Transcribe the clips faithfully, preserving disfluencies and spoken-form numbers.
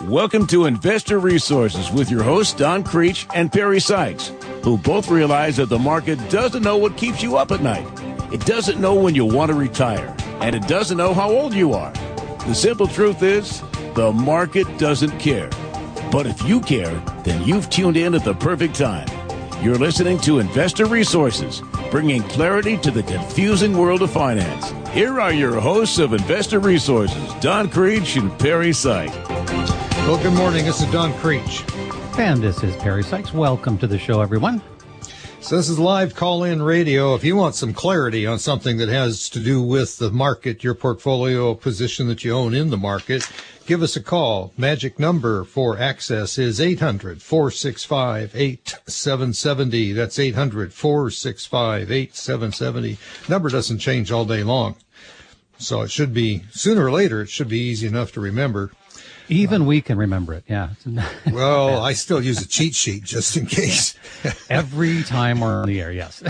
Welcome to Investor Resources with your hosts, Don Creech and Perry Sykes, who both realize that the market doesn't know what keeps you up at night. It doesn't know when you want to retire, and it doesn't know how old you are. The simple truth is, the market doesn't care. But if you care, then you've tuned in at the perfect time. You're listening to Investor Resources, bringing clarity to the confusing world of finance. Here are your hosts of Investor Resources, Don Creech and Perry Sykes. Well, good morning. This is Don Creech. And this is Perry Sykes. Welcome to the show, everyone. So this is live call-in radio. If you want some clarity on something that has to do with the market, your portfolio position that you own in the market, give us a call. Magic number for access is eight hundred, four six five, eight seven seven zero. That's eight hundred, four six five, eight seven seven zero. Number doesn't change all day long. So it should be, sooner or later, it should be easy enough to remember. Even we can remember it, yeah. Well, I still use a cheat sheet just in case. Every time we're on the air, yes.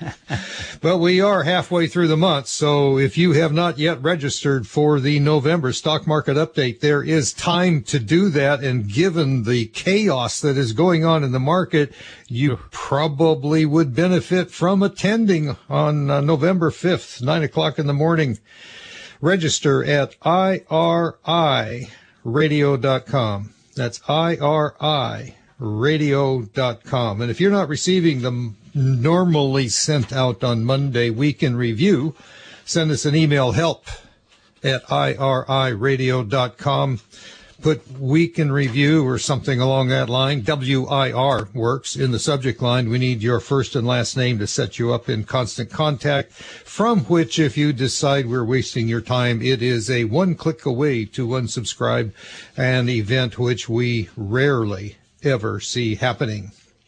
But we are halfway through the month, so if you have not yet registered for the November stock market update, there is time to do that. And given the chaos that is going on in the market, you probably would benefit from attending on uh, November fifth, nine o'clock in the morning. Register at I R I radio dot com. That's I R I radio dot com. And if you're not receiving them normally sent out on Monday, Week in Review, send us an email, help at I R I radio dot com. Put Week in Review or something along that line. W I R works. In the subject line, we need your first and last name to set you up in constant contact, from which, if you decide we're wasting your time, it is a one click away to unsubscribe, an event which we rarely ever see happening.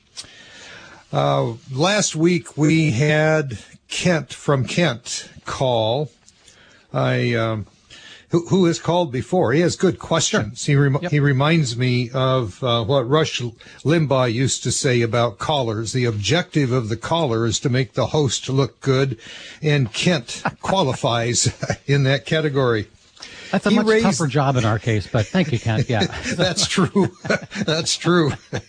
Uh, last week we had Kent from Kent call. I, um, Who, who has called before. He has good questions. Sure. He rem- yep. he reminds me of uh, what Rush Limbaugh used to say about callers. The objective of the caller is to make the host look good, and Kent qualifies in that category. That's a he much raised... tougher job in our case, but thank you, Kent. Yeah, that's true. That's true.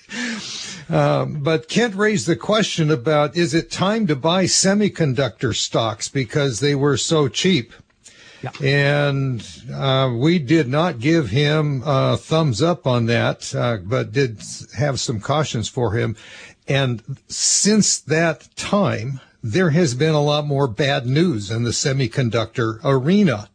Um, but Kent raised the question about, is it time to buy semiconductor stocks because they were so cheap? Yeah. And uh, we did not give him a thumbs up on that, uh, but did have some cautions for him. And since that time, there has been a lot more bad news in the semiconductor arena.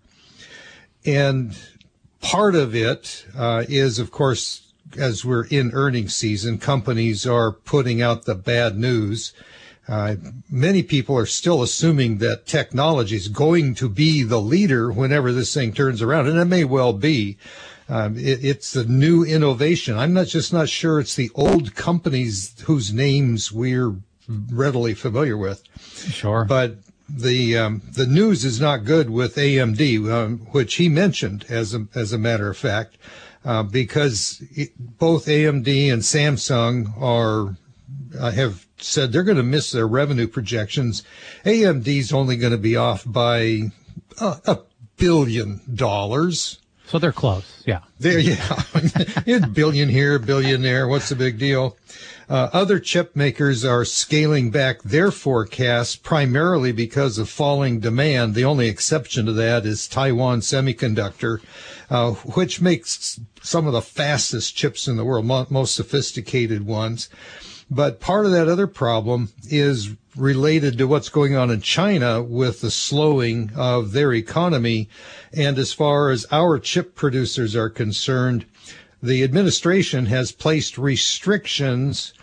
And part of it uh, is, of course, as we're in earnings season, companies are putting out the bad news. Uh, many people are still assuming that technology is going to be the leader whenever this thing turns around, and it may well be. Um, it, it's a new innovation. I'm not just not sure it's the old companies whose names we're readily familiar with. Sure. But the um, the news is not good with A M D, um, which he mentioned as a, as a matter of fact, uh, because it, both A M D and Samsung are uh, have said they're going to miss their revenue projections. A M D's only going to be off by uh, a billion dollars. So they're close, yeah. There, yeah. A billion here, a billion there. What's the big deal? Uh, other chip makers are scaling back their forecasts primarily because of falling demand. The only exception to that is Taiwan Semiconductor, uh, which makes some of the fastest chips in the world, mo- most sophisticated ones. But part of that other problem is related to what's going on in China with the slowing of their economy. And as far as our chip producers are concerned, the administration has placed restrictions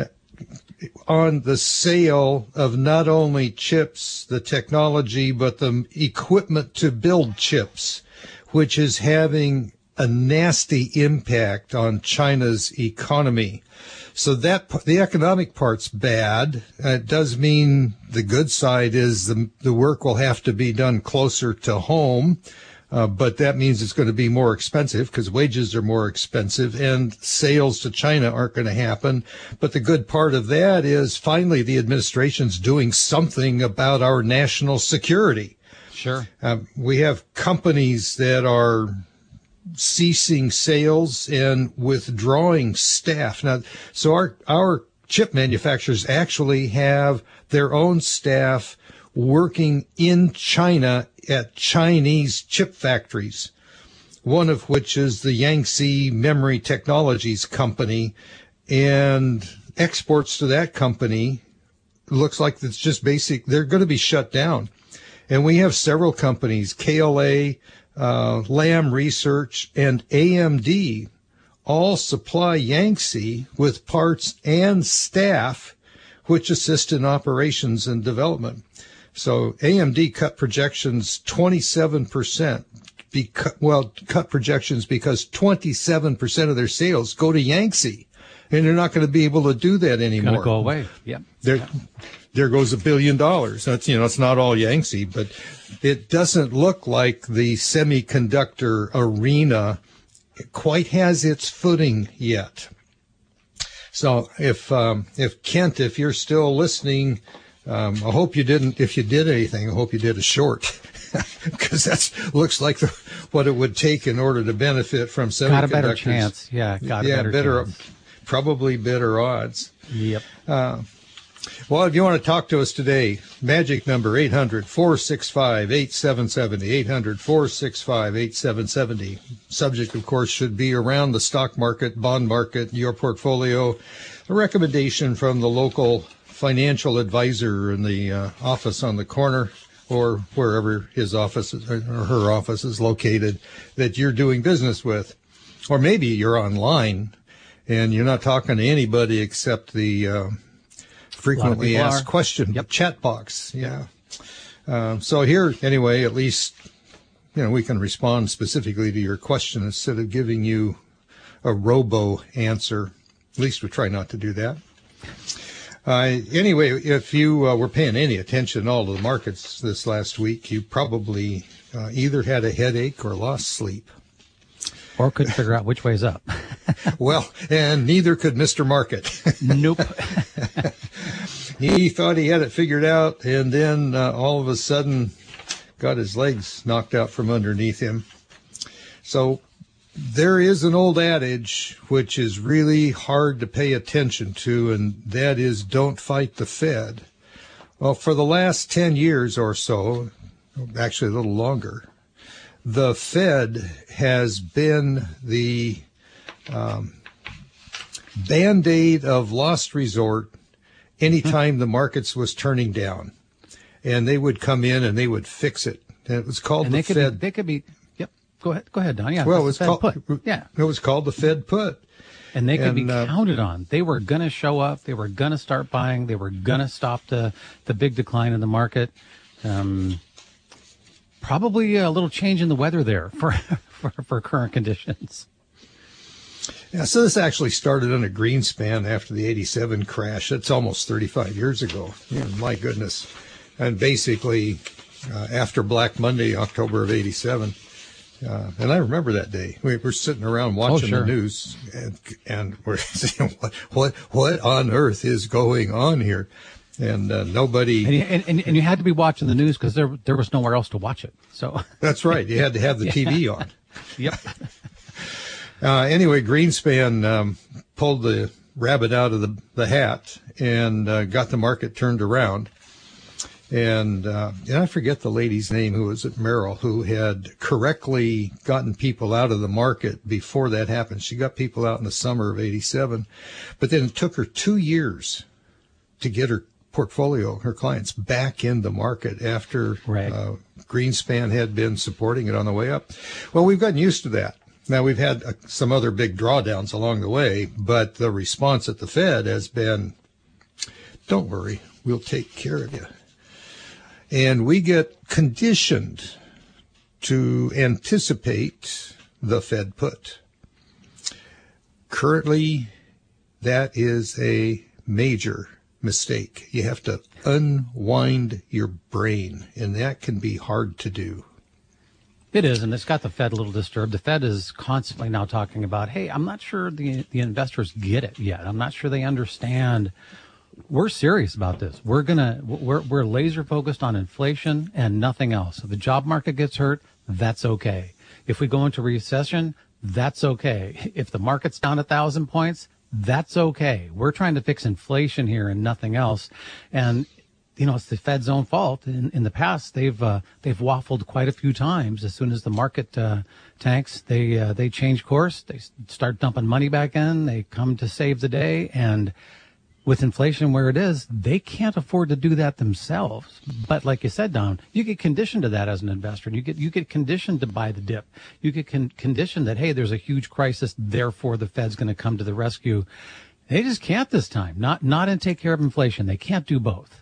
on the sale of not only chips, the technology, but the equipment to build chips, which is having a nasty impact on China's economy. So that the economic part's bad. Uh, it does mean the good side is the the work will have to be done closer to home, uh, but that means it's going to be more expensive because wages are more expensive and sales to China aren't going to happen. But the good part of that is finally the administration's doing something about our national security. Sure. Uh, we have companies that are ceasing sales and withdrawing staff. Now, so our our chip manufacturers actually have their own staff working in China at Chinese chip factories, one of which is the Yangtze Memory Technologies Company, and exports to that company looks like it's just basic. They're going to be shut down. And we have several companies, K L A, uh, Lam Research, and A M D, all supply Yangtze with parts and staff which assist in operations and development. So A M D cut projections twenty-seven percent. Beca- well, cut projections because twenty-seven percent of their sales go to Yangtze, and they're not going to be able to do that anymore. Going to go away. Yep. There, yep. there goes a billion dollars. That's, you know, it's not all Yangtze, but it doesn't look like the semiconductor arena quite has its footing yet. So if, um, if Kent, if you're still listening, um, I hope you didn't, if you did anything, I hope you did a short, because that's looks like the, what it would take in order to benefit from semiconductors. Got a better chance. Yeah. Got a yeah, better, better chance. Probably better odds. Yep. Uh, well, if you want to talk to us today, magic number eight hundred, four six five, eight seven seven zero, eight hundred, four six five, eight seven seven zero. Subject, of course, should be around the stock market, bond market, your portfolio. A recommendation from the local financial advisor in the uh, office on the corner, or wherever his office is, or her office is located, that you're doing business with. Or maybe you're online and you're not talking to anybody except the uh, frequently asked are. question yep. chat box. Yeah. Uh, so here, anyway, at least, you know, we can respond specifically to your question instead of giving you a robo answer. At least we try not to do that. Uh, anyway, if you uh, were paying any attention at all to the markets this last week, you probably uh, either had a headache or lost sleep. Or couldn't figure out which way's up. Well, and neither could Mister Market. Nope. He thought he had it figured out, and then uh, all of a sudden got his legs knocked out from underneath him. So there is an old adage which is really hard to pay attention to, and that is don't fight the Fed. Well, for the last ten years or so, actually a little longer, the Fed has been the um, Band-Aid of last resort anytime the markets was turning down. And they would come in and they would fix it. And it was called and the they could Fed. Be, they could be, yep, go ahead, go ahead, Don. Yeah, well, it was, called, put. Yeah. it was called the Fed put. And they could and, be uh, counted on. They were going to show up. They were going to start buying. They were going to stop the, the big decline in the market. Um, Probably a little change in the weather there for, for, for current conditions. Yeah, so this actually started on a Greenspan after the eighty-seven crash. That's almost thirty-five years ago. Yeah, my goodness. And basically, uh, after Black Monday, October of eighty-seven, uh, and I remember that day. We were sitting around watching oh, sure. the news, and, and we're saying, what, what, what on earth is going on here? And uh, nobody. And you, and, and you had to be watching the news because there there was nowhere else to watch it. So that's right. You had to have the yeah. T V on. Yep. Uh, anyway, Greenspan um, pulled the rabbit out of the, the hat and uh, got the market turned around. And, uh, and I forget the lady's name who was at Merrill, who had correctly gotten people out of the market before that happened. She got people out in the summer of eighty-seven, but then it took her two years to get her portfolio, her clients, back in the market after right. uh, Greenspan had been supporting it on the way up. Well, we've gotten used to that. Now, we've had uh, some other big drawdowns along the way, but the response at the Fed has been, don't worry, we'll take care of you. And we get conditioned to anticipate the Fed put. Currently, that is a major mistake. You have to unwind your brain, and that can be hard to do. It is, and it's got the Fed a little disturbed. The Fed is constantly now talking about, hey, I'm not sure the the investors get it yet. I'm not sure they understand. We're serious about this. We're gonna we're we're laser focused on inflation and nothing else. If the job market gets hurt, that's okay. If we go into recession, that's okay. If the market's down a thousand points, that's okay. We're trying to fix inflation here and nothing else. And, you know, it's the Fed's own fault. In, in the past, they've uh, they've waffled quite a few times. As soon as the market uh, tanks, they uh, they change course. They start dumping money back in. They come to save the day. And with inflation where it is, they can't afford to do that themselves. But like you said, Don, you get conditioned to that as an investor. You get you get conditioned to buy the dip. You get con- conditioned that, hey, there's a huge crisis, therefore the Fed's going to come to the rescue. They just can't this time. Not not and take care of inflation. They can't do both.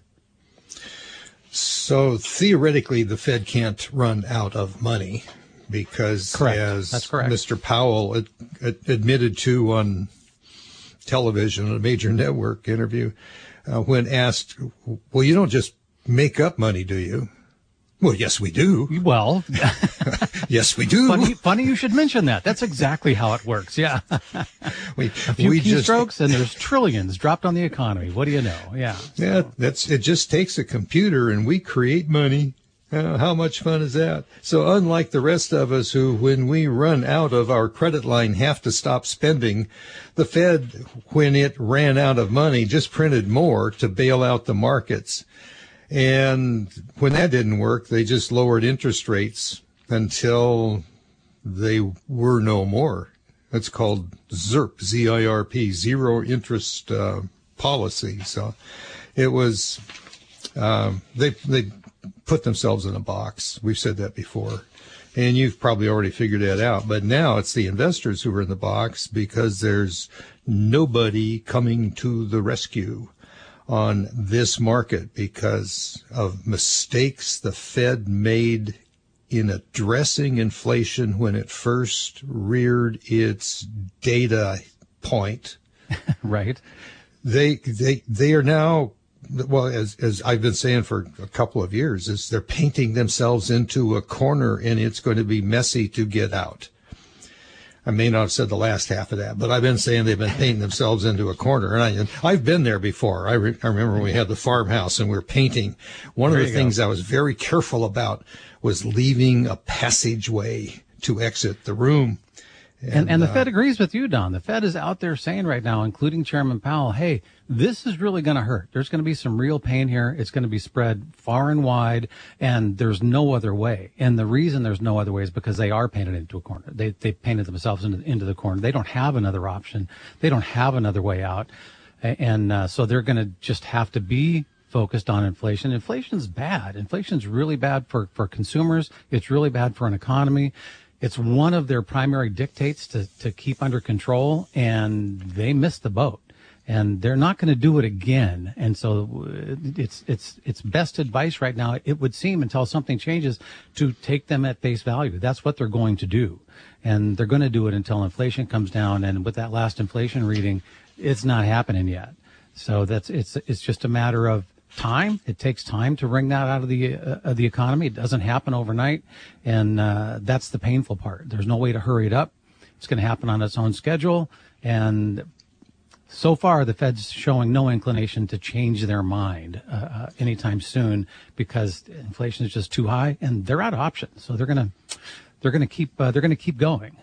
So theoretically, the Fed can't run out of money because, correct. as That's correct. Mister Powell ad- ad- admitted to on television, a major network interview, uh, when asked, well, you don't just make up money, do you? Well, yes, we do. Well, yes, we do. Funny, funny you should mention that. That's exactly how it works. Yeah. we, a few we keystrokes just, and there's trillions dropped on the economy. What do you know? Yeah. Yeah, So. that's it. Just takes a computer and we create money. Uh, how much fun is that? So unlike the rest of us who, when we run out of our credit line, have to stop spending, the Fed, when it ran out of money, just printed more to bail out the markets. And when that didn't work, they just lowered interest rates until they were no more. That's called ZIRP, Z I R P, zero interest uh, policy. So it was, um, they, they, put themselves in a box. We've said that before. And you've probably already figured that out. But now it's the investors who are in the box because there's nobody coming to the rescue on this market because of mistakes the Fed made in addressing inflation when it first reared its data point. Right. They, they, they are now, well, as as I've been saying for a couple of years, is they're painting themselves into a corner, and it's going to be messy to get out. I may not have said the last half of that, but I've been saying they've been painting themselves into a corner, and, I, and I've been there before. I, re, I remember when we had the farmhouse and we were painting. One there of the things go. I was very careful about was leaving a passageway to exit the room. And, and, and the uh, Fed agrees with you, Don. The Fed is out there saying right now, including Chairman Powell, hey, this is really going to hurt. There's going to be some real pain here. It's going to be spread far and wide, and there's no other way. And the reason there's no other way is because they are painted into a corner. They they painted themselves into, into the corner. They don't have another option. They don't have another way out. And uh, so they're going to just have to be focused on inflation. Inflation's bad. Inflation's really bad for, for consumers. It's really bad for an economy. It's one of their primary dictates to, to keep under control, and they missed the boat. And they're not going to do it again. And so it's it's it's best advice right now, it would seem, until something changes, to take them at face value. That's what they're going to do. And they're going to do it until inflation comes down. And with that last inflation reading, it's not happening yet. So that's it's it's just a matter of time. It takes time to wring that out of the uh, of the economy. It doesn't happen overnight, and uh, that's the painful part. There's no way to hurry it up. It's going to happen on its own schedule, and so far the Fed's showing no inclination to change their mind uh, uh, anytime soon because inflation is just too high, and they're out of options. So they're gonna they're gonna keep uh, they're gonna keep going.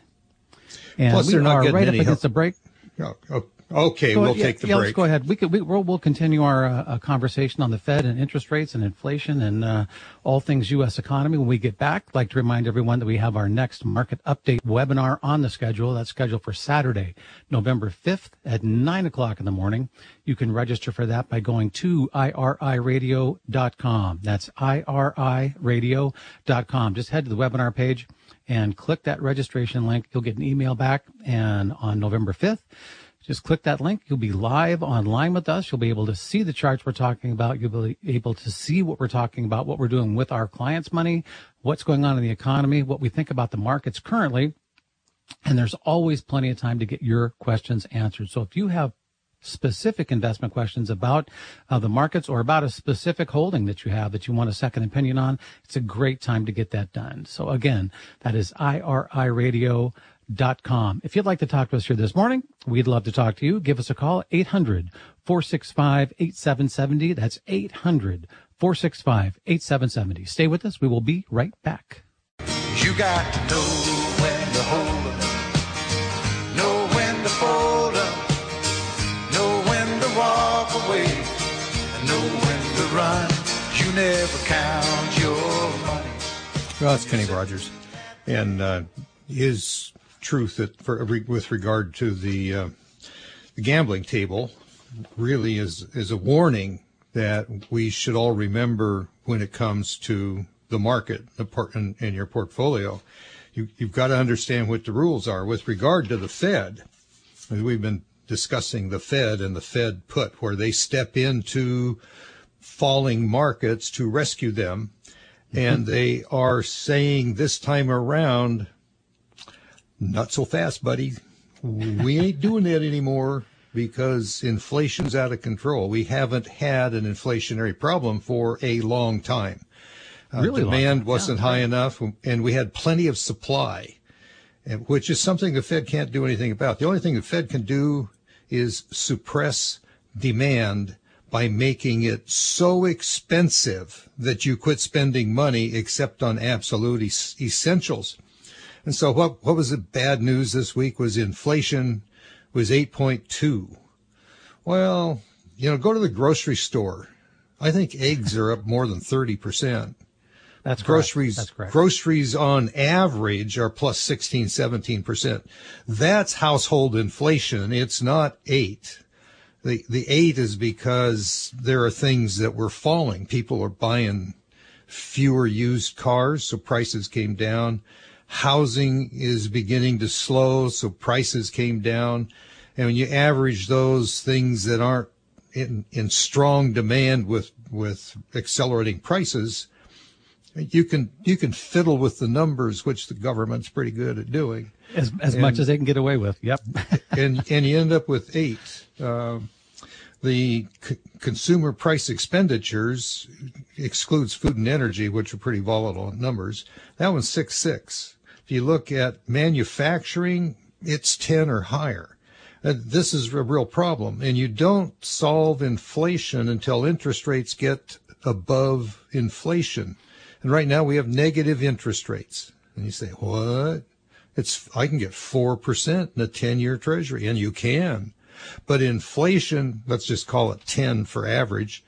And Plus, we they're not are getting right up any against help. the break. Oh, oh. Okay, Go we'll ahead. Yeah, take the yeah, break. Let's go ahead. We could, we, we'll, we'll continue our uh, conversation on the Fed and interest rates and inflation and uh, all things U S economy when we get back. I'd like to remind everyone that we have our next market update webinar on the schedule. That's scheduled for Saturday, November fifth at nine o'clock in the morning. You can register for that by going to I R I radio dot com. That's I R I radio dot com. Just head to the webinar page and click that registration link. You'll get an email back, and on November fifth, just click that link. You'll be live online with us. You'll be able to see the charts we're talking about. You'll be able to see what we're talking about, what we're doing with our clients' money, what's going on in the economy, what we think about the markets currently. And there's always plenty of time to get your questions answered. So if you have specific investment questions about uh, the markets or about a specific holding that you have that you want a second opinion on, it's a great time to get that done. So again, that is I R I radio dot com. If you'd like to talk to us here this morning, we'd love to talk to you. Give us a call, eight hundred, four six five, eight seven seven zero. That's eight hundred, four six five, eight seven seven zero. Stay with us. We will be right back. You got to know you never count your money. Well, that's Kenny Rogers, and uh, his truth that for with regard to the, uh, the gambling table really is is a warning that we should all remember when it comes to the market the part in, in your portfolio. You, you've got to understand what the rules are with regard to the Fed. As we've been discussing the Fed and the Fed put, where they step into falling markets to rescue them. And they are saying this time around, not so fast, buddy. We ain't doing that anymore because inflation's out of control. We haven't had an inflationary problem for a long time. Uh, really demand long wasn't yeah, high right. enough, and we had plenty of supply, and, which is something the Fed can't do anything about. The only thing the Fed can do is suppress demand by making it so expensive that you quit spending money except on absolute es- essentials. And so what what was the bad news this week was inflation was eight point two. Well, you know, go to the grocery store. I think eggs are up more than thirty percent. That's groceries, correct. That's correct. Groceries on average are plus sixteen, seventeen percent. That's household inflation. It's not eight. The the eight is because there are things that were falling. People are buying fewer used cars, so prices came down. Housing is beginning to slow, so prices came down. And when you average those things that aren't in, in strong demand with, with accelerating prices, you can you can fiddle with the numbers, which the government's pretty good at doing. As as and, much as they can get away with. Yep. and and you end up with eight. Uh, the c- consumer price expenditures excludes food and energy, which are pretty volatile numbers. That one's six six. If you look at manufacturing, it's ten or higher. Uh, this is a real problem, and you don't solve inflation until interest rates get above inflation. And right now we have negative interest rates. And you say, what? It's, I can get four percent in a ten-year treasury, and you can. But inflation, let's just call it ten for average,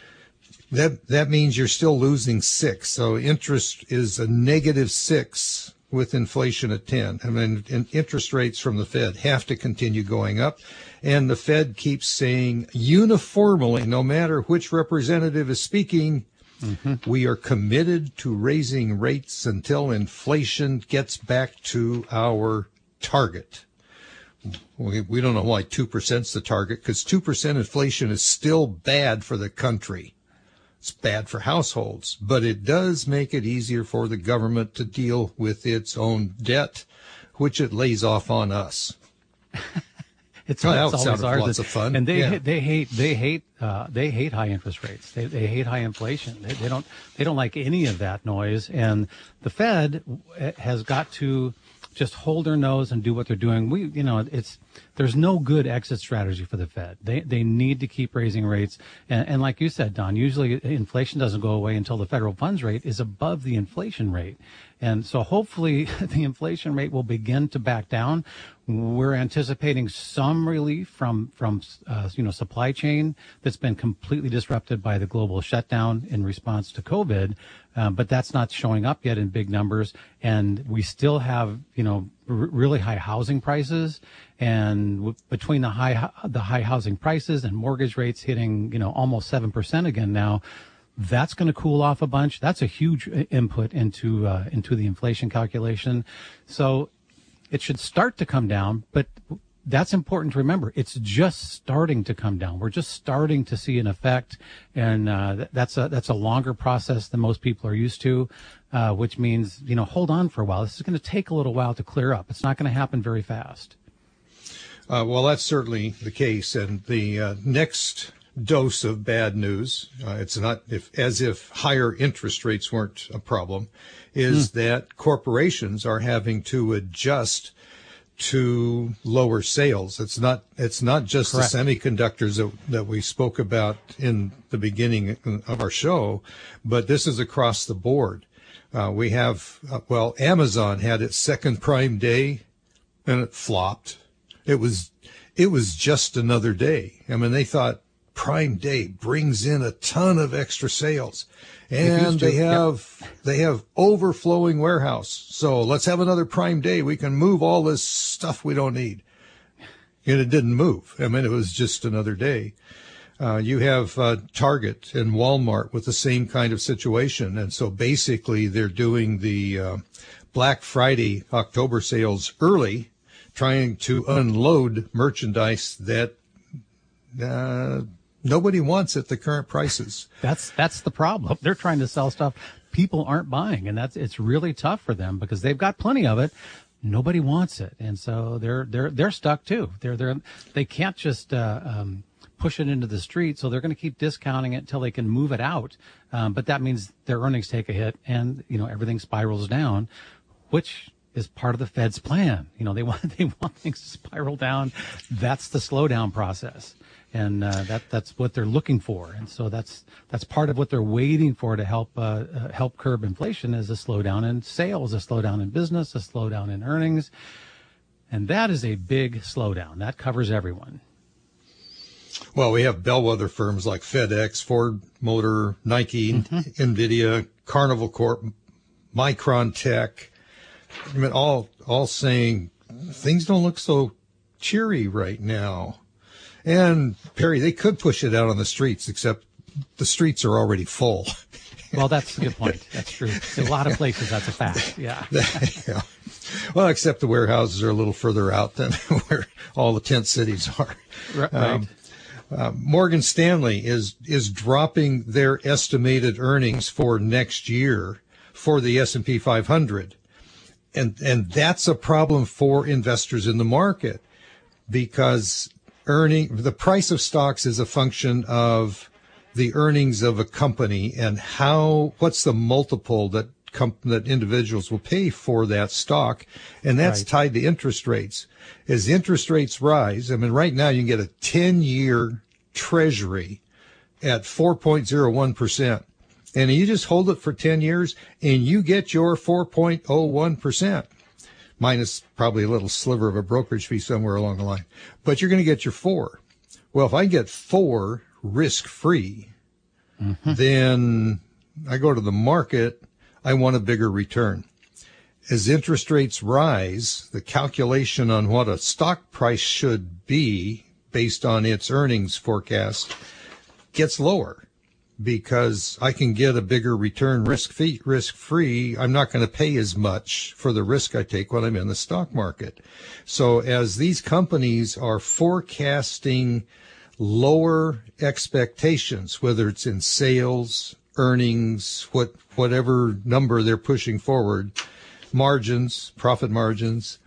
that, that means you're still losing six. So interest is a negative six with inflation at ten. I mean, and interest rates from the Fed have to continue going up. And the Fed keeps saying uniformly, no matter which representative is speaking, mm-hmm. we are committed to raising rates until inflation gets back to our target. We, we don't know why two percent is the target, because two percent inflation is still bad for the country. It's bad for households, but it does make it easier for the government to deal with its own debt, which it lays off on us. It's, oh, it's that always ours. lots of fun. And they yeah. they hate they hate uh, they hate high interest rates. They they hate high inflation. They, they don't they don't like any of that noise. And the Fed has got to just hold their nose and do what they're doing. We you know it's there's no good exit strategy for the Fed. They they need to keep raising rates. And, and like you said, Don, usually inflation doesn't go away until the federal funds rate is above the inflation rate. And so hopefully the inflation rate will begin to back down. We're anticipating some relief from, from uh, you know, supply chain that's been completely disrupted by the global shutdown in response to COVID. Um, but that's not showing up yet in big numbers. And we still have, you know, r- really high housing prices. And w- between the high, the high housing prices and mortgage rates hitting, you know, almost seven percent again now, that's going to cool off a bunch. That's a huge input into uh, into the inflation calculation. So it should start to come down, but that's important to remember. It's just starting to come down. We're just starting to see an effect, and uh, that's a that's a longer process than most people are used to, uh, which means, you know, hold on for a while. This is going to take a little while to clear up. It's not going to happen very fast. Uh, well, that's certainly the case, and the uh, next dose of bad news, uh, it's not if, as if higher interest rates weren't a problem, is mm. that corporations are having to adjust to lower sales. It's not it's not just Correct. the semiconductors that, that we spoke about in the beginning of our show, but this is across the board. Uh, we have, uh, well, Amazon had its second Prime Day, and it flopped. It was it was just another day. I mean, they thought Prime Day brings in a ton of extra sales, and they have yep. they have overflowing warehouse. So let's have another Prime Day. We can move all this stuff we don't need. And it didn't move. I mean, it was just another day. Uh, you have uh, Target and Walmart with the same kind of situation. And so basically they're doing the uh, Black Friday October sales early, trying to unload merchandise that uh, nobody wants at the current prices. That's that's the problem. They're trying to sell stuff people aren't buying, and that's it's really tough for them because they've got plenty of it. Nobody wants it, and so they're they're they're stuck too. They're they're they can't just uh, um, push it into the street, so they're going to keep discounting it until they can move it out. Um, but that means their earnings take a hit, and you know everything spirals down, which is part of the Fed's plan. You know they want they want things to spiral down. That's the slowdown process, and uh, that that's what they're looking for. And so that's that's part of what they're waiting for to help uh, uh, help curb inflation is a slowdown in sales, a slowdown in business, a slowdown in earnings, and that is a big slowdown. That covers everyone. Well, we have bellwether firms like FedEx, Ford Motor, Nike, mm-hmm. NVIDIA, Carnival Corp, Micron Tech. I mean, all all saying things don't look so cheery right now. And Perry, they could push it out on the streets, except the streets are already full. Well, that's a good point. That's true. In a lot of places, that's a fact. Yeah. yeah. Well, except the warehouses are a little further out than where all the tent cities are. Right. Um, uh, Morgan Stanley is is dropping their estimated earnings for next year for the S and P five hundred. And and that's a problem for investors in the market because earning the price of stocks is a function of the earnings of a company and how what's the multiple that com- that individuals will pay for that stock, and that's right. tied to interest rates. As interest rates rise, I mean, right now you can get a ten-year Treasury at four point zero one percent. And you just hold it for ten years and you get your four point zero one percent, minus probably a little sliver of a brokerage fee somewhere along the line. But you're going to get your four. Well, if I get four risk-free, mm-hmm. then I go to the market, I want a bigger return. As interest rates rise, the calculation on what a stock price should be based on its earnings forecast gets lower. Because I can get a bigger return risk-free, risk-free, I'm not going to pay as much for the risk I take when I'm in the stock market. So as these companies are forecasting lower expectations, whether it's in sales, earnings, what whatever number they're pushing forward, margins, profit margins,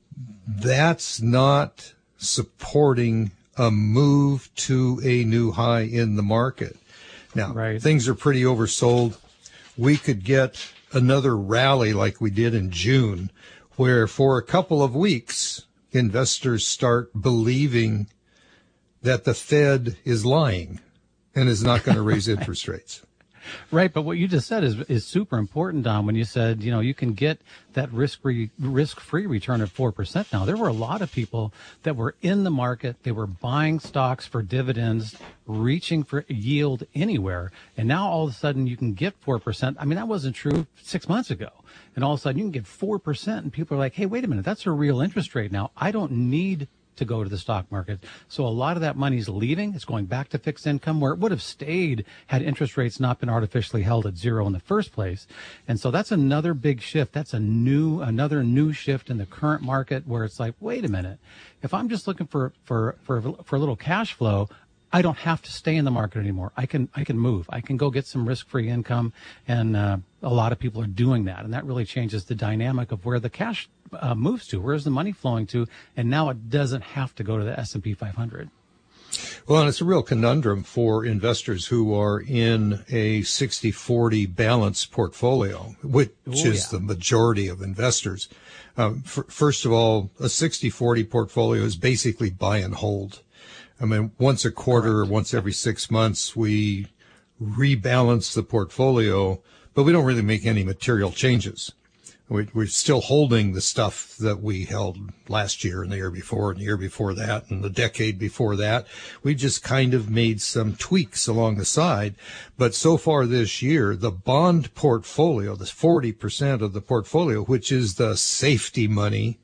that's not supporting a move to a new high in the market. Now, right. things are pretty oversold. We could get another rally like we did in June, where for a couple of weeks, investors start believing that the Fed is lying and is not going to raise interest rates. Right, but what you just said is is super important, Don, when you said, you know, you can get that risk-free, risk-free return of four percent now. There were a lot of people that were in the market. They were buying stocks for dividends, reaching for yield anywhere. And now all of a sudden you can get four percent. I mean, that wasn't true six months ago. And all of a sudden you can get four percent and people are like, hey, wait a minute, that's a real interest rate now. I don't need to go to the stock market. So a lot of that money is leaving. It's going back to fixed income where it would have stayed had interest rates not been artificially held at zero in the first place. And so that's another big shift. That's a new, another new shift in the current market where it's like, wait a minute, if I'm just looking for, for, for, for a little cash flow, I don't have to stay in the market anymore. I can I can move. I can go get some risk-free income, and uh, a lot of people are doing that, and that really changes the dynamic of where the cash uh, moves to. Where's the money flowing to? And now it doesn't have to go to the S and P five hundred. Well, and it's a real conundrum for investors who are in a sixty forty balanced portfolio, which Ooh, is yeah. the majority of investors. Um, f- first of all, a sixty forty portfolio is basically buy and hold. I mean, once a quarter or once every six months, we rebalance the portfolio, but we don't really make any material changes. We, we're still holding the stuff that we held last year and the year before and the year before that and the decade before that. We just kind of made some tweaks along the side. But so far this year, the bond portfolio, the forty percent of the portfolio, which is the safety money,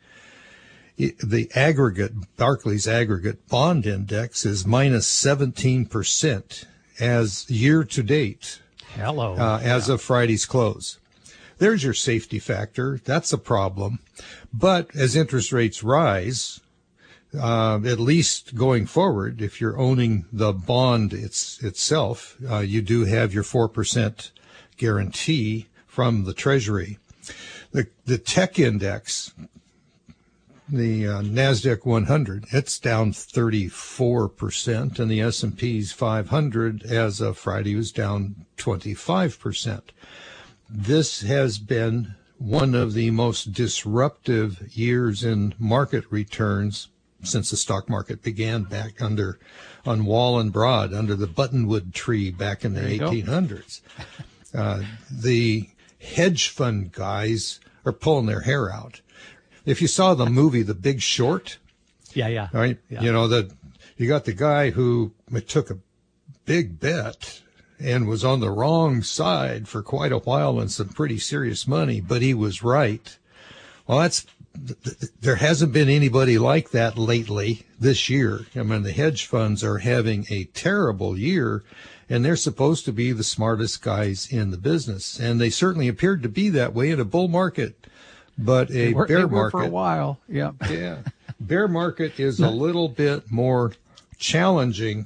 the aggregate, Barclays aggregate bond index is minus seventeen percent as year to date. Hello. Uh, as yeah. of Friday's close. There's your safety factor. That's a problem. But as interest rates rise, uh, at least going forward, if you're owning the bond it's, itself, uh, you do have your four percent guarantee from the Treasury. The, the tech index, the uh, NASDAQ one hundred, it's down thirty-four percent, and the S and P's five hundred as of Friday was down twenty-five percent. This has been one of the most disruptive years in market returns since the stock market began back under, on Wall and Broad, under the buttonwood tree back in the eighteen hundreds. Uh, the hedge fund guys are pulling their hair out. If you saw the movie The Big Short, yeah, yeah, right, yeah. you know that you got the guy who took a big bet and was on the wrong side for quite a while and some pretty serious money, but he was right. Well, that's, there hasn't been anybody like that lately this year. I mean, the hedge funds are having a terrible year, and they're supposed to be the smartest guys in the business. And they certainly appeared to be that way in a bull market, but a were, bear they were market. For a while, yeah. Yeah. Bear market is a little bit more challenging.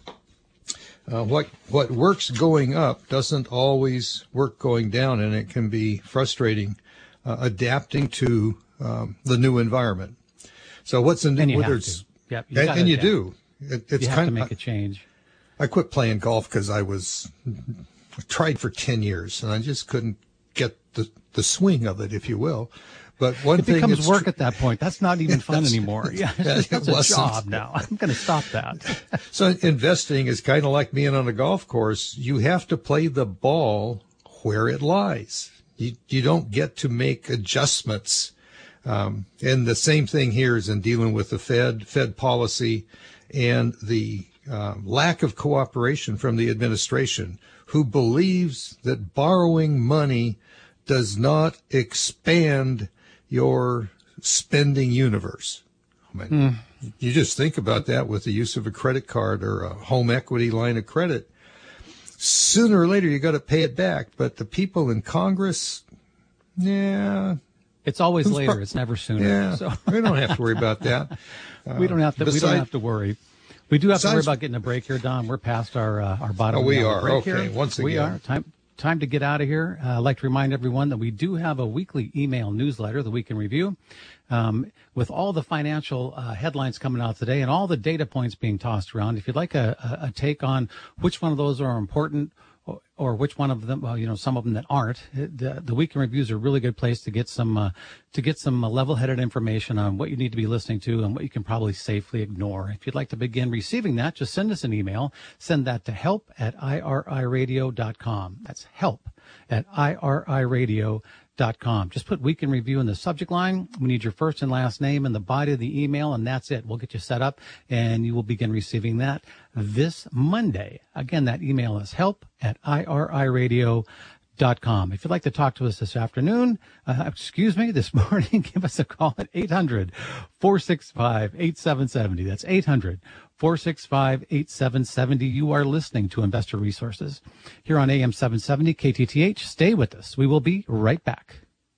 Uh, what what works going up doesn't always work going down, and it can be frustrating uh, adapting to um, the new environment. So what's in and you whether have it's to. Yep, you and, and you adapt. do. It, it's you have kind to of, make a change. I quit playing golf because I was I tried for ten years, and I just couldn't get the the swing of it, if you will. But one it thing becomes work tr- at that point. That's not even fun anymore. Yeah, it that's a wasn't. job now. I'm going to stop that. So investing is kind of like being on a golf course. You have to play the ball where it lies. You, you don't get to make adjustments. Um, and the same thing here is in dealing with the Fed, Fed policy, and the uh, lack of cooperation from the administration, who believes that borrowing money does not expand your spending universe. I mean, mm. you just think about that with the use of a credit card or a home equity line of credit. Sooner or later, you got to pay it back. But the people in Congress, yeah, it's always Who's later. Par- it's never sooner. Yeah, so. we don't have to worry about that. Uh, we don't have to. beside, we don't have to worry. We do have besides, to worry about getting a break here, Don. We're past our uh, our bottom. Oh, we are break okay. Here. Once again, we are time. Time to get out of here. Uh, I'd like to remind everyone that we do have a weekly email newsletter, the Week in Review, um, with all the financial uh, headlines coming out today and all the data points being tossed around. If you'd like a, a, a take on which one of those are important or, or which one of them, well, you know, some of them that aren't, the, the Week in Review is a really good place to get some uh, to get some level-headed information on what you need to be listening to and what you can probably safely ignore. If you'd like to begin receiving that, just send us an email. Send that to help at I R I radio dot com. That's help at I R I radio dot com. Just put Week in Review in the subject line. We need your first and last name and the body of the email, and that's it. We'll get you set up, and you will begin receiving that this Monday. Again, that email is help at I R I radio dot com. If you'd like to talk to us this afternoon, uh, excuse me, this morning, give us a call at eight hundred, four six five, eight seven seven zero. That's eight hundred, four six five, eight seven seven zero. You are listening to Investor Resources here on A M seven seventy K T T H. Stay with us. We will be right back.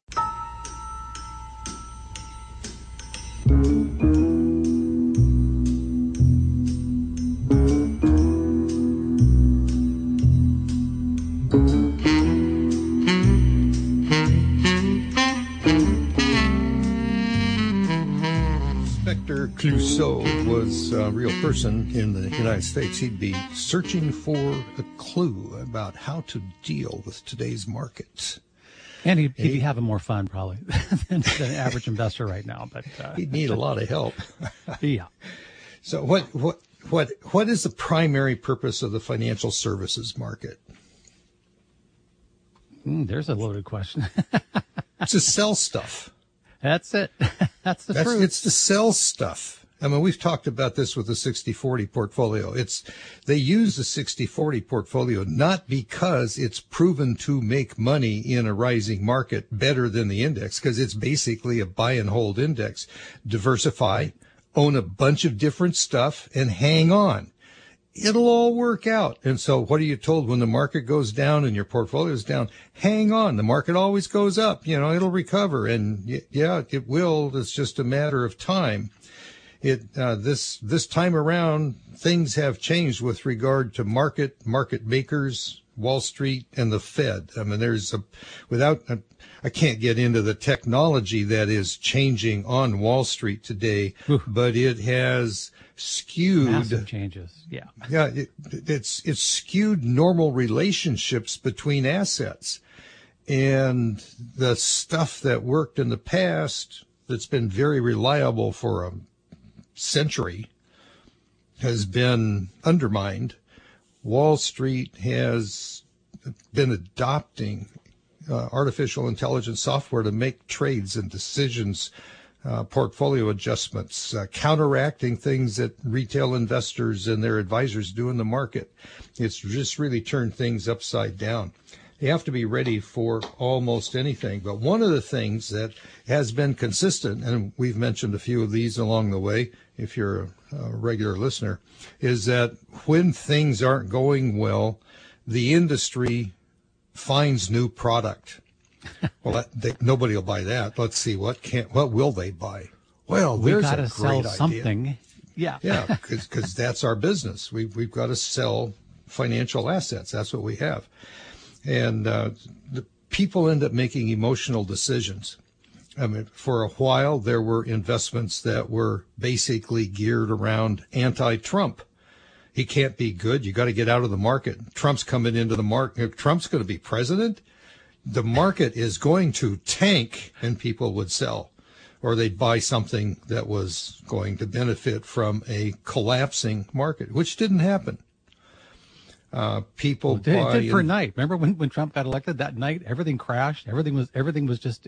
Inspector Clouseau was a real person in the United States. He'd be searching for a clue about how to deal with today's markets. And he'd, he'd be having more fun probably than, than an average investor right now. But uh, he'd need a lot of help. Yeah. So what what what what is the primary purpose of the financial services market? Mm, there's a loaded question. to sell stuff. That's it. That's the That's, truth. It's to sell stuff. I mean, we've talked about this with the sixty forty portfolio. It's, they use the sixty forty portfolio not because it's proven to make money in a rising market better than the index, because it's basically a buy and hold index. Diversify, own a bunch of different stuff, and hang on. It'll all work out. And so what are you told when the market goes down and your portfolio is down? Hang on. The market always goes up. You know, it'll recover. And yeah, it will. It's just a matter of time. It, uh, this, this time around, things have changed with regard to market, market makers, Wall Street, and the Fed. I mean, there's a, without, a, I can't get into the technology that is changing on Wall Street today, Ooh. but it has skewed massive changes. Yeah. Yeah. It, it's, it's skewed normal relationships between assets, and the stuff that worked in the past that's been very reliable for a century has been undermined. Wall Street has been adopting uh, artificial intelligence software to make trades and decisions, uh, portfolio adjustments, uh, counteracting things that retail investors and their advisors do in the market. It's just really turned things upside down. You have to be ready for almost anything. But one of the things that has been consistent, and we've mentioned a few of these along the way, if you're a, a regular listener, is that when things aren't going well, the industry finds new product. Well, that, they, nobody will buy that. Let's see, what can what will they buy? Well, we there's got to a sell great something. Idea. Yeah, yeah, because that's our business. We we've got to sell financial assets. That's what we have. And uh, the people end up making emotional decisions. I mean, for a while, there were investments that were basically geared around anti-Trump. He can't be good. You got to get out of the market. Trump's coming into the market. Trump's going to be president. The market is going to tank, and people would sell, or they'd buy something that was going to benefit from a collapsing market, which didn't happen. Uh, people well, it did, buy it did for a in, night. Remember when, when Trump got elected that night, everything crashed. Everything was, everything was just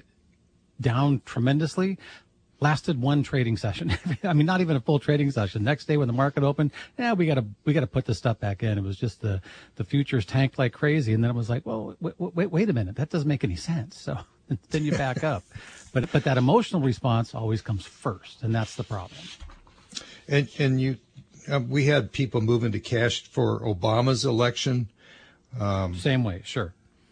down tremendously. Lasted one trading session. I mean, not even a full trading session. Next day when the market opened, yeah, we got to, we got to put this stuff back in. It was just the, the futures tanked like crazy. And then it was like, well, wait, wait, wait a minute. That doesn't make any sense. So then you back up. But, but that emotional response always comes first. And that's the problem. And, and you, Uh, we had people move into cash for Obama's election. Um, Same way, sure.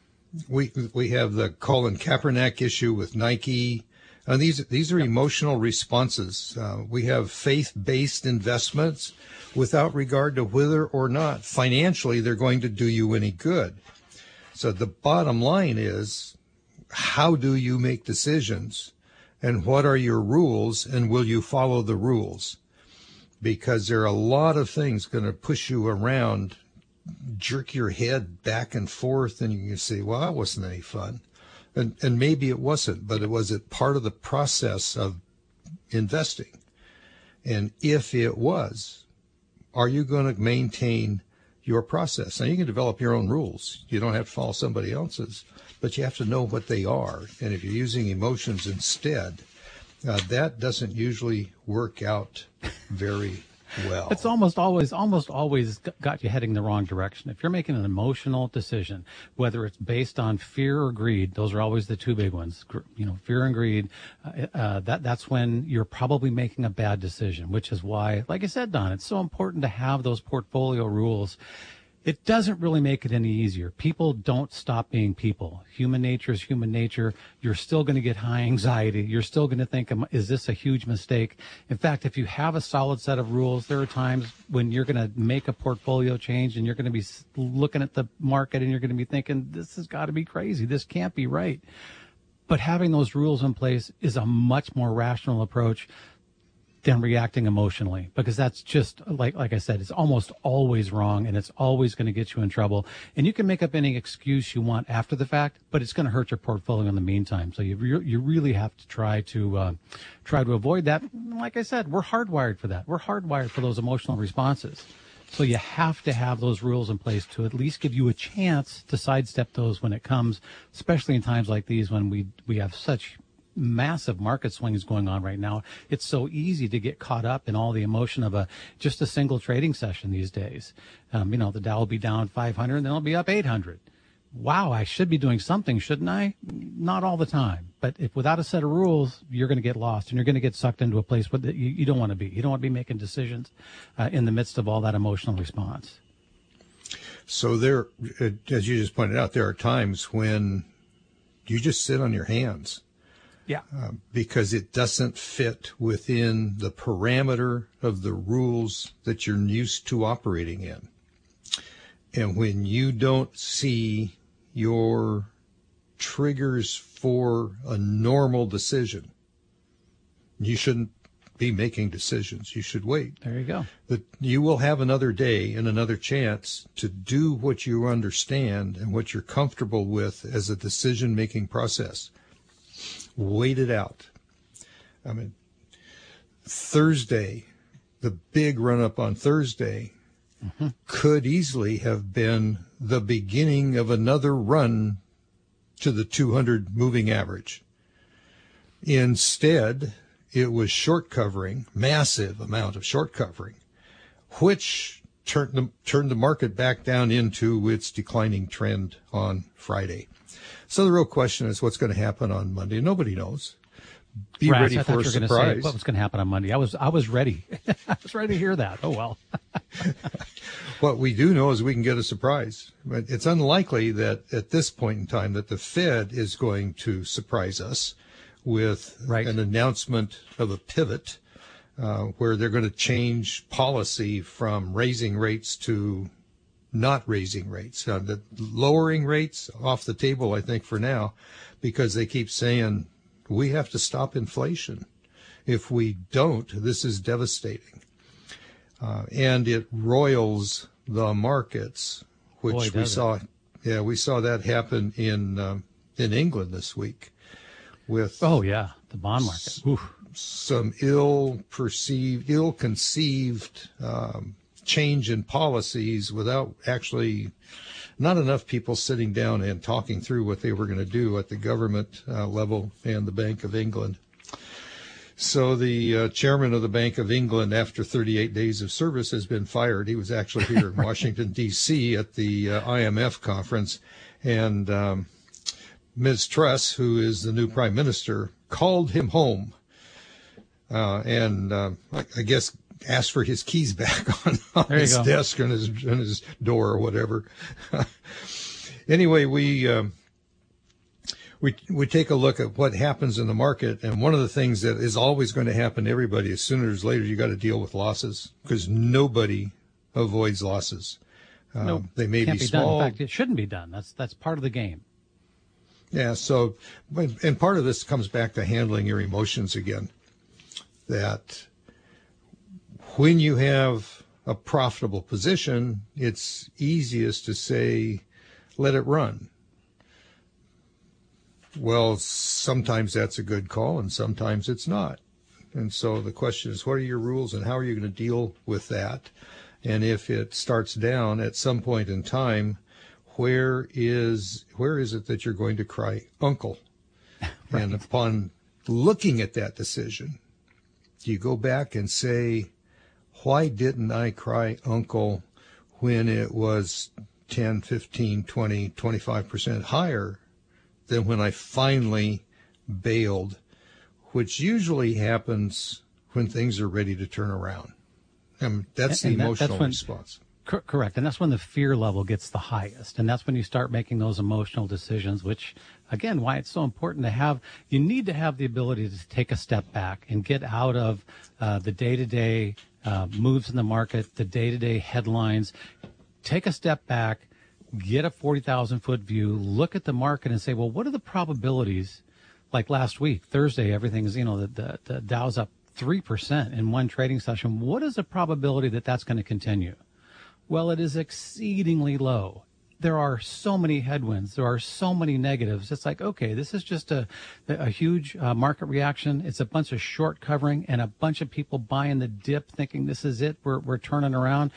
We we have the Colin Kaepernick issue with Nike. Uh, these these are yep. emotional responses. Uh, we have faith-based investments without regard to whether or not financially they're going to do you any good. So the bottom line is, how do you make decisions, and what are your rules, and will you follow the rules? Because there are a lot of things going to push you around, jerk your head back and forth, and you can say, well, that wasn't any fun. And, and maybe it wasn't, but it was it part of the process of investing. And if it was, are you going to maintain your process? Now, you can develop your own rules. You don't have to follow somebody else's, but you have to know what they are. And if you're using emotions instead, Uh, that doesn't usually work out very well. It's almost always, almost always got you heading the wrong direction. If you're making an emotional decision, whether it's based on fear or greed, those are always the two big ones. You know, fear and greed. Uh, uh, that that's when you're probably making a bad decision. Which is why, like I said, Don, it's so important to have those portfolio rules. It doesn't really make it any easier. People don't stop being people. Human nature is human nature. You're still going to get high anxiety. You're still going to think, is this a huge mistake? In fact, if you have a solid set of rules, there are times when you're going to make a portfolio change and you're going to be looking at the market and you're going to be thinking, this has got to be crazy. This can't be right. But having those rules in place is a much more rational approach than reacting emotionally, because that's just like, like I said, it's almost always wrong, and it's always going to get you in trouble. And you can make up any excuse you want after the fact, but it's going to hurt your portfolio in the meantime. So you re- you really have to try to uh, try to avoid that. Like I said, we're hardwired for that. We're hardwired for those emotional responses. So you have to have those rules in place to at least give you a chance to sidestep those when it comes, especially in times like these when we we have such massive market swings going on right now. It's so easy to get caught up in all the emotion of a just a single trading session these days. Um, you know, the Dow will be down five hundred, and then it'll be up eight hundred. Wow, I should be doing something, shouldn't I? Not all the time. But if without a set of rules, you're going to get lost and you're going to get sucked into a place where you, you don't want to be. You don't want to be making decisions uh, in the midst of all that emotional response. So there, as you just pointed out, there are times when you just sit on your hands. Yeah. Uh, because it doesn't fit within the parameter of the rules that you're used to operating in. And when you don't see your triggers for a normal decision, you shouldn't be making decisions. You should wait. There you go. That you will have another day and another chance to do what you understand and what you're comfortable with as a decision-making process. Wait it out. I mean, Thursday, the big run-up on Thursday, mm-hmm. could easily have been the beginning of another run to the two hundred moving average. Instead, it was short covering, massive amount of short covering, which turned the, turned the market back down into its declining trend on Friday. So the real question is what's going to happen on Monday. Nobody knows. Be Raz, ready I for a you were surprise. Say what was going to happen on Monday? I was I was ready. I was ready to hear that. Oh well. What we do know is we can get a surprise. But it's unlikely that at this point in time that the Fed is going to surprise us with right. an announcement of a pivot uh, where they're going to change policy from raising rates to not raising rates. Uh, the lowering rates off the table, I think, for now, because they keep saying we have to stop inflation. If we don't, this is devastating. Uh, and it roils the markets, which Boy, we does saw. it. Yeah, we saw that happen in um, in England this week with oh yeah, the bond market. Oof. some ill-perceived, ill-conceived um, change in policies without actually not enough people sitting down and talking through what they were going to do at the government uh, level and the Bank of England. So the uh, chairman of the Bank of England, after thirty-eight days of service, has been fired. He was actually here in Washington, D C at the uh, I M F conference. And um, Miz Truss, who is the new prime minister, called him home uh, and uh, I, I guess asked for his keys back on, on his go. desk and his, and his door or whatever. Anyway, we... Um, We we take a look at what happens in the market, and one of the things that is always going to happen to everybody is sooner or later you got to deal with losses because nobody avoids losses. Um, no, they may can't be be small. done. In fact, it shouldn't be done. That's that's part of the game. Yeah. So, and part of this comes back to handling your emotions again. That when you have a profitable position, it's easiest to say, let it run. Well, sometimes that's a good call and sometimes it's not. And so the question is, what are your rules and how are you going to deal with that? And if it starts down at some point in time, where is where is it that you're going to cry uncle? Right. And upon looking at that decision, do you go back and say, why didn't I cry uncle when it was ten, fifteen, twenty, twenty-five percent higher than when I finally bailed, which usually happens when things are ready to turn around. And that's and, the and that, emotional that's when, response. Cor- correct. And that's when the fear level gets the highest. And that's when you start making those emotional decisions, which, again, why it's so important to have, you need to have the ability to take a step back and get out of uh, the day-to-day uh, moves in the market, the day-to-day headlines. Take a step back. Get a forty thousand foot view, look at the market and say, well, what are the probabilities? Like last week, Thursday, everything's, you know, the, the, the Dow's up three percent in one trading session. What is the probability that that's going to continue? Well, it is exceedingly low. There are so many headwinds. There are so many negatives. It's like, okay, this is just a, a huge uh, market reaction. It's a bunch of short covering and a bunch of people buying the dip thinking this is it. We're, we're turning around.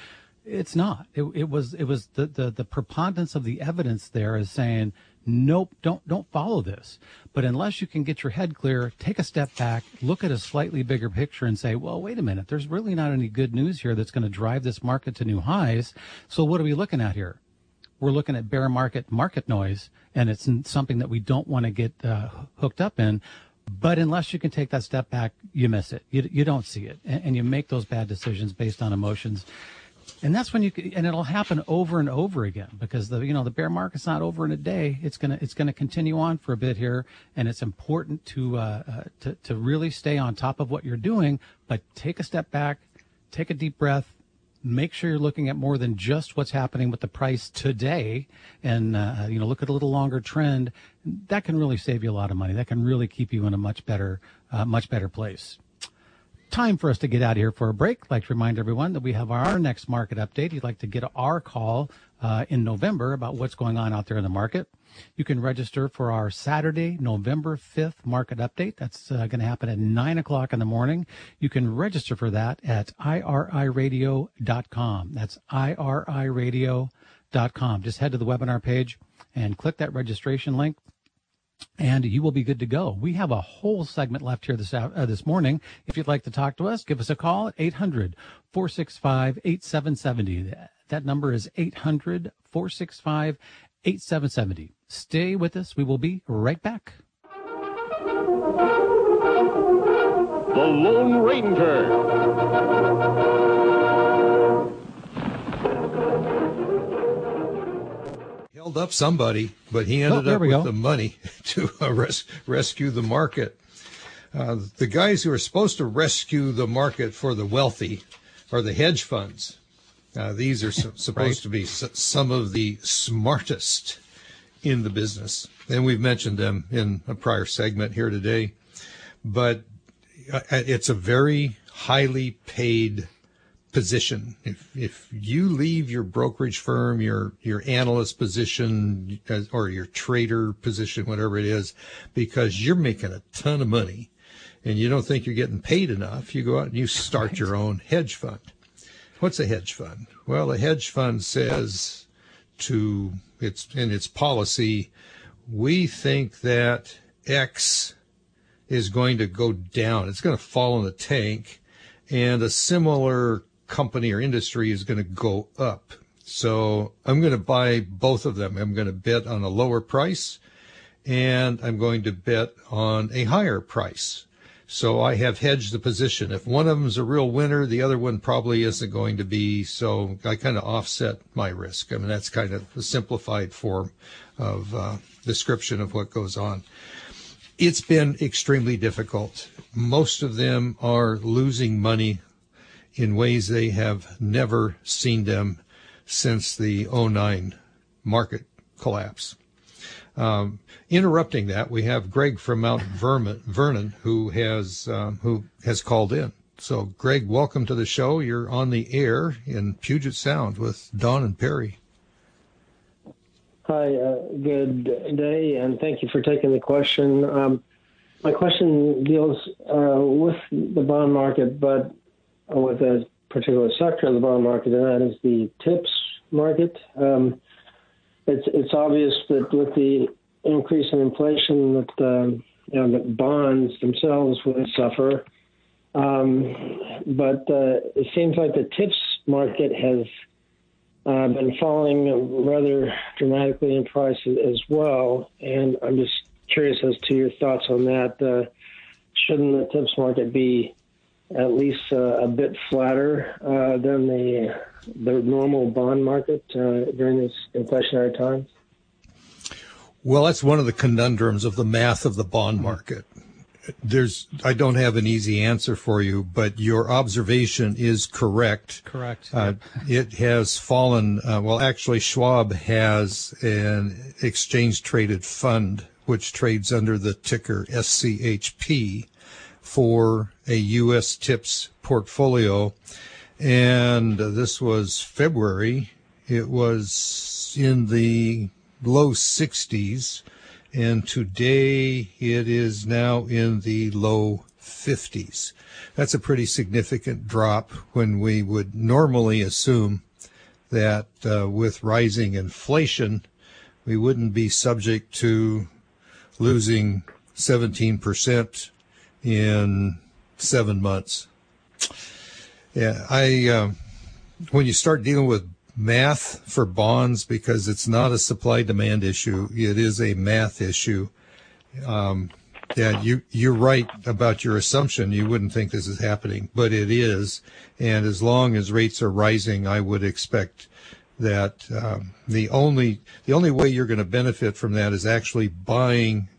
It's not. It, it was. It was the, the the preponderance of the evidence there is saying, nope, don't don't follow this. But unless you can get your head clear, take a step back, look at a slightly bigger picture, and say, well, wait a minute. There's really not any good news here that's going to drive this market to new highs. So what are we looking at here? We're looking at bear market market noise, and it's something that we don't want to get uh, hooked up in. But unless you can take that step back, you miss it. You you don't see it, and, and you make those bad decisions based on emotions. And that's when you can, and it'll happen over and over again because the you know the bear market's not over in a day. It's gonna it's gonna continue on for a bit here, and it's important to uh, uh, to to really stay on top of what you're doing. But take a step back, take a deep breath, make sure you're looking at more than just what's happening with the price today, and uh, you know look at a little longer trend. That can really save you a lot of money. That can really keep you in a much better uh, much better place. Time for us to get out of here for a break. I'd like to remind everyone that we have our next market update. If you'd like to get our call uh, in November about what's going on out there in the market, you can register for our Saturday, November fifth market update. That's uh, going to happen at nine o'clock in the morning. You can register for that at I R I radio dot com. That's I R I radio dot com. Just head to the webinar page and click that registration link, and you will be good to go. We have a whole segment left here this uh, this morning. If you'd like to talk to us, give us a call at eight hundred, four six five, eight seven seven zero. That number is eight hundred, four six five, eight seven seven zero. Stay with us. We will be right back. The Lone Ranger. Held up somebody, but he ended oh, up with go. the money to uh, res- rescue the market. Uh, the guys who are supposed to rescue the market for the wealthy are the hedge funds. Uh, these are su- supposed right. to be s- some of the smartest in the business. And we've mentioned them in a prior segment here today. But uh, it's a very highly paid position. If if you leave your brokerage firm, your your analyst position, or your trader position, whatever it is, because you're making a ton of money and you don't think you're getting paid enough, you go out and you start right. your own hedge fund. What's a hedge fund? Well, a hedge fund says to its in its policy, we think that X is going to go down. It's going to fall in the tank, and a similar company or industry is going to go up. So I'm going to buy both of them. I'm going to bet on a lower price, and I'm going to bet on a higher price. So I have hedged the position. If one of them is a real winner, the other one probably isn't going to be. So I kind of offset my risk. I mean, that's kind of a simplified form of uh, description of what goes on. It's been extremely difficult. Most of them are losing money in ways they have never seen them since the oh nine market collapse. Um, interrupting that, we have Greg from Mount Vernon, Vernon who has um, who has called in. So, Greg, welcome to the show. You're on the air in Puget Sound with Don and Perry. Hi, uh, good day, and thank you for taking the question. Um, my question deals uh, with the bond market, but with a particular sector of the bond market, and that is the TIPS market. Um, it's it's obvious that with the increase in inflation, that uh, you know, the bonds themselves would suffer. Um, but uh, it seems like the TIPS market has uh, been falling rather dramatically in price as well, and I'm just curious as to your thoughts on that. Uh, shouldn't the TIPS market be at least uh, a bit flatter uh, than the the normal bond market uh, during these inflationary times? Well, that's one of the conundrums of the math of the bond market. There's, I don't have an easy answer for you, but your observation is correct. Correct. Uh, it has fallen. Uh, well, actually, Schwab has an exchange-traded fund which trades under the ticker S C H P for a U S TIPS portfolio. And uh, this was February. It was in the low sixties. And today it is now in the low fifties. That's a pretty significant drop when we would normally assume that uh, with rising inflation, we wouldn't be subject to losing seventeen percent in seven months. Yeah, I uh, when you start dealing with math for bonds, because it's not a supply-demand issue, it is a math issue. Um, yeah, you, you're right about your assumption. You wouldn't think this is happening, but it is. And as long as rates are rising, I would expect that um, the only the only way you're going to benefit from that is actually buying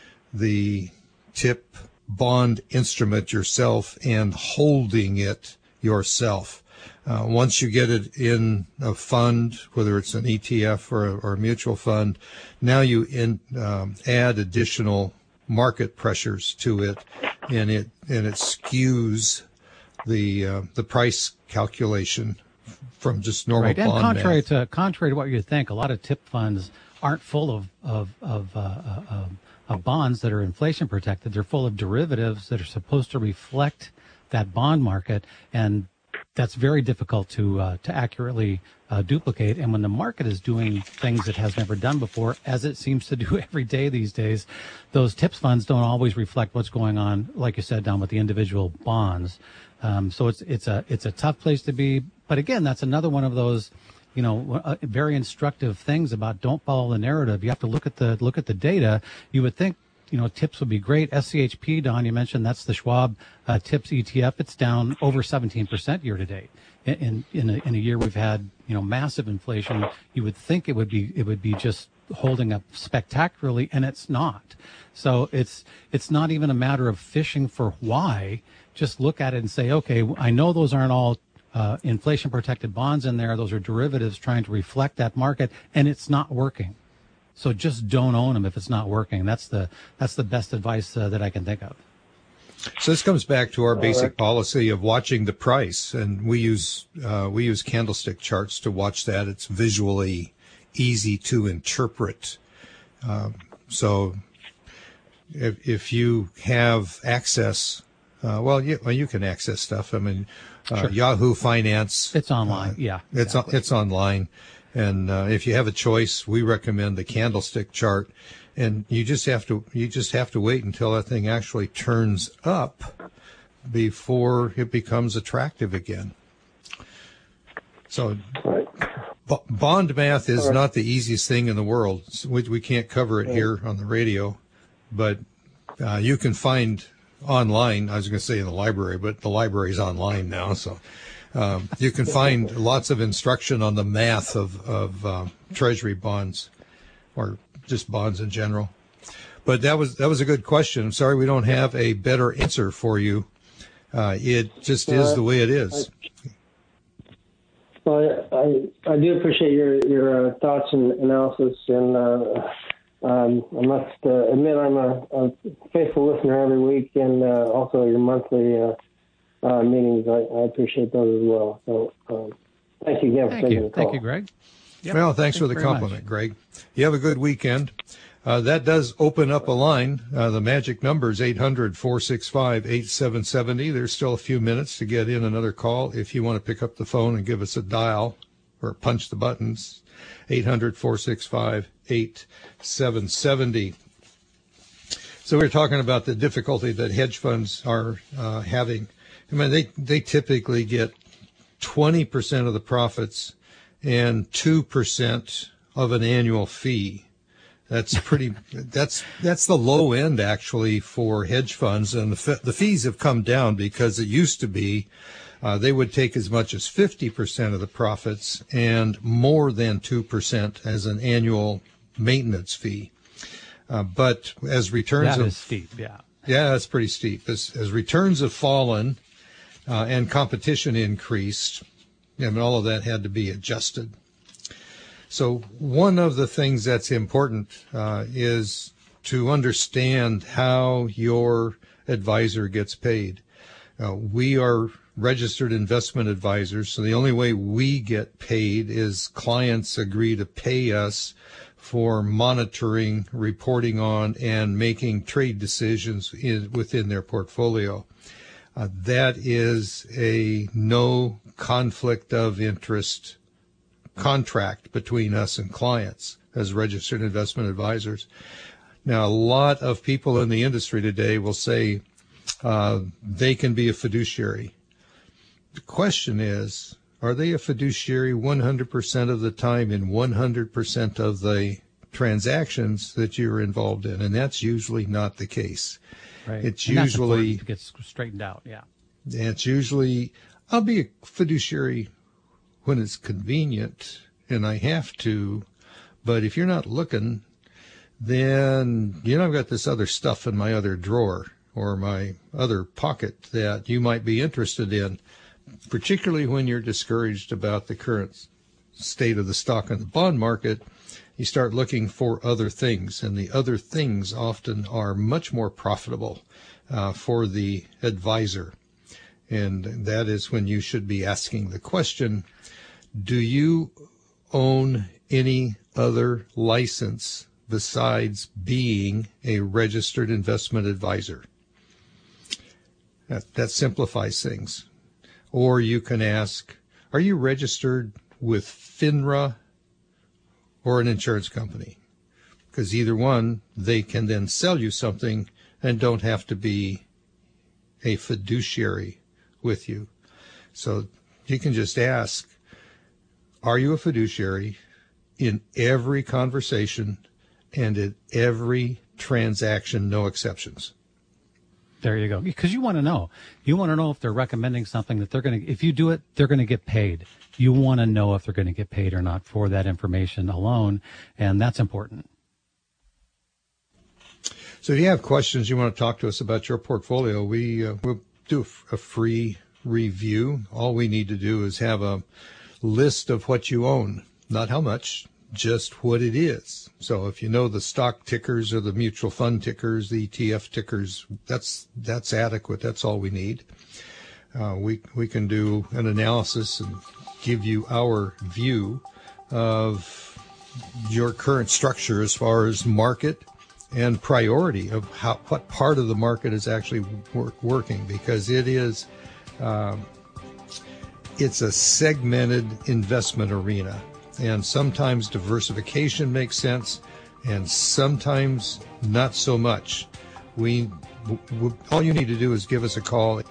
the TIP bond instrument yourself and holding it yourself. Uh, once you get it in a fund, whether it's an E T F or a, or a mutual fund, now you in, um, add additional market pressures to it, and it and it skews the uh, the price calculation from just normal right. And bond contrary math. to contrary to what you think, a lot of TIP funds aren't full of of of, uh, uh, of bonds that are inflation protected. They're full of derivatives that are supposed to reflect that bond market, and that's very difficult to uh, to accurately uh, duplicate. And when the market is doing things it has never done before, as it seems to do every day these days, those TIPS funds don't always reflect what's going on, like you said, down with the individual bonds. Um, so it's it's a it's a tough place to be. But again, that's another one of those, you know, uh, very instructive things about don't follow the narrative. You have to look at the look at the data. You would think, you know, TIPS would be great. S C H P, Don, you mentioned that's the Schwab uh, TIPS E T F. It's down over seventeen percent year to date. In in in a, in a year we've had, you know, massive inflation. You would think it would be it would be just holding up spectacularly, and it's not. So it's it's not even a matter of fishing for why. Just look at it and say, okay, I know those aren't all uh, inflation protected bonds in there. Those are derivatives trying to reflect that market, and it's not working. So just don't own them if it's not working. That's the that's the best advice uh, that I can think of. So this comes back to our basic policy of watching the price, and we use uh, we use candlestick charts to watch that. It's visually easy to interpret. Um, so if if you have access, uh, well, you, well, you can access stuff. I mean, uh, Sure. Yahoo Finance. It's online. Uh, yeah, it's exactly. it's online. And uh, if you have a choice, we recommend the candlestick chart. And you just have to you just have to wait until that thing actually turns up before it becomes attractive again. So Right. b- bond math is not the easiest thing in the world. So we, we can't cover it here on the radio, but uh, you can find online. I was going to say in the library, but the library's online now, so. Um, you can find lots of instruction on the math of, of uh, Treasury bonds, or just bonds in general. But that was that was a good question. I'm sorry we don't have a better answer for you. Uh, it just Uh, is the way it is. Well, I, I do appreciate your your uh, thoughts and analysis, and uh, um, I must uh, admit I'm a, a faithful listener every week, and uh, also your monthly uh, uh, meetings. I, I appreciate those as well. So um, thank you again for Thank taking you. the call. Thank you, Greg. Yep. Well, thanks for the very much. compliment, Greg. You have a good weekend. Uh, that does open up a line. Uh, the magic number is eight hundred, four six five, eight seven seven zero. There's still a few minutes to get in another call. If you want to pick up the phone and give us a dial or punch the buttons, eight hundred, four six five, eight seven seven zero. So we're talking about the difficulty that hedge funds are uh, having. I mean, they, they typically get twenty percent of the profits and two percent of an annual fee. That's pretty, that's, that's the low end actually for hedge funds. And the, the fees have come down because it used to be, uh, they would take as much as fifty percent of the profits and more than two percent as an annual maintenance fee. Uh, but as returns That have, is steep, yeah. yeah, that's pretty steep. As, as returns have fallen, uh, and competition increased, I mean, all of that had to be adjusted. So one of the things that's important uh, is to understand how your advisor gets paid. Uh, we are registered investment advisors, so the only way we get paid is clients agree to pay us for monitoring, reporting on, and making trade decisions in, within their portfolio. Uh, that is a no conflict of interest contract between us and clients as registered investment advisors. Now, a lot of people in the industry today will say uh, they can be a fiduciary. The question is, are they a fiduciary one hundred percent of the time in one hundred percent of the transactions that you're involved in? And that's usually not the case. Right. It's And that's usually important to get straightened out. Yeah. It's usually, I'll be a fiduciary when it's convenient and I have to, but if you're not looking, then, you know, I've got this other stuff in my other drawer or my other pocket that you might be interested in, particularly when you're discouraged about the current state of the stock and the bond market. You start looking for other things, and the other things often are much more profitable uh, for the advisor. And that is when you should be asking the question, do you own any other license besides being a registered investment advisor? That, that simplifies things. Or you can ask, are you registered with FINRA or an insurance company? Because either one, they can then sell you something and don't have to be a fiduciary with you. So you can just ask, are you a fiduciary in every conversation and in every transaction, no exceptions? There you go. Because you want to know. You want to know if they're recommending something that they're going to, if you do it, they're going to get paid. You want to know if they're going to get paid or not for that information alone, and that's important. So if you have questions, you want to talk to us about your portfolio, we, uh, we'll do a free review. All we need to do is have a list of what you own, not how much, just what it is. So if you know the stock tickers or the mutual fund tickers, the E T F tickers, that's that's adequate. That's all we need. Uh, we we can do an analysis and give you our view of your current structure as far as market and priority of how what part of the market is actually work, working, because it is um, it's a segmented investment arena. And sometimes diversification makes sense, and sometimes not so much. We, w- w- all you need to do is give us a call.